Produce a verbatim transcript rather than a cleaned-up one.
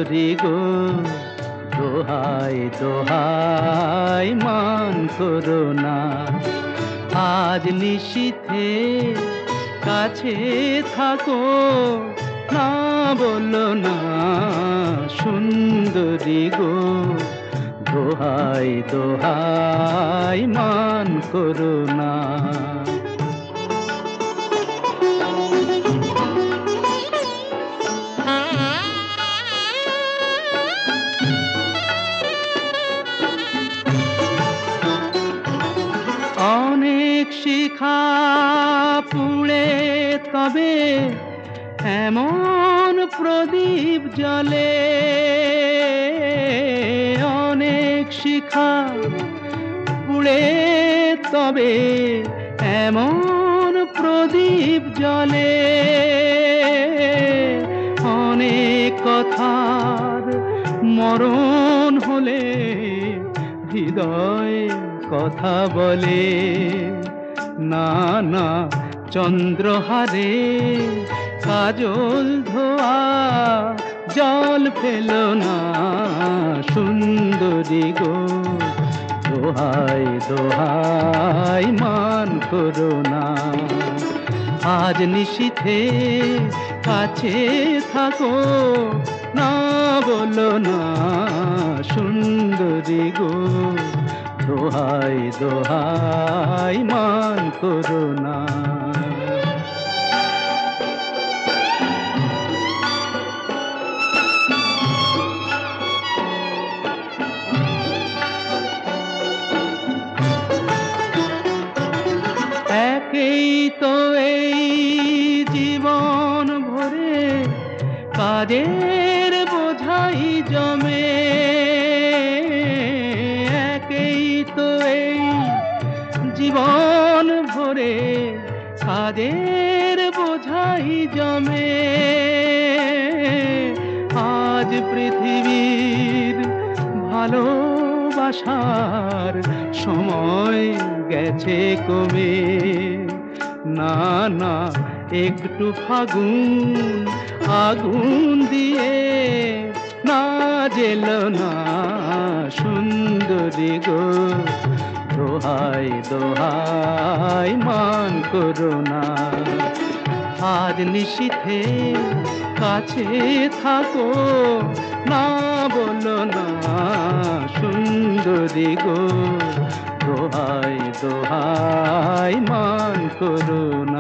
সুন্দরী গো, দোহাই দোহাই মান করো না। আজ নিশীথে কাছে থাকো, না বলো না সুন্দরী গো, দোহাই দোহাই মান করো না। অনেক শিখা পুড়ে তবে এমন প্রদীপ জ্বলে, অনেক শিখা পুড়ে তবে এমন প্রদীপ জ্বলে, অনেক কথার মরণ হলে হৃদয় কথা বলে, না না চন্দ্রহারে কাজল ধোয়া জল ফেলো না সুন্দরী গো, দোহাই দোহাই মান করো না। আজ নিশীথে কাছে থাকো, না বলো না সুন্দরী গো, দোহাই দোহাই মান করো না। একেই তো এই জীবন ভরে কাজের বোঝাই জমে, একেই তো এই জীবন ভরে কাজের বোঝাই জমে। আজ পৃথিবীর ভালোবাসার সময় গেছে কমে, না না একটু ফাগুন আগুন দিয়ে না জেলো না সুন্দরী গো, দোহাই দোহাই মান করো না। আজ নিশীথে কাছে থাকো, না বলো না সুন্দরী গো, দোহাই দোহাই মান করো না।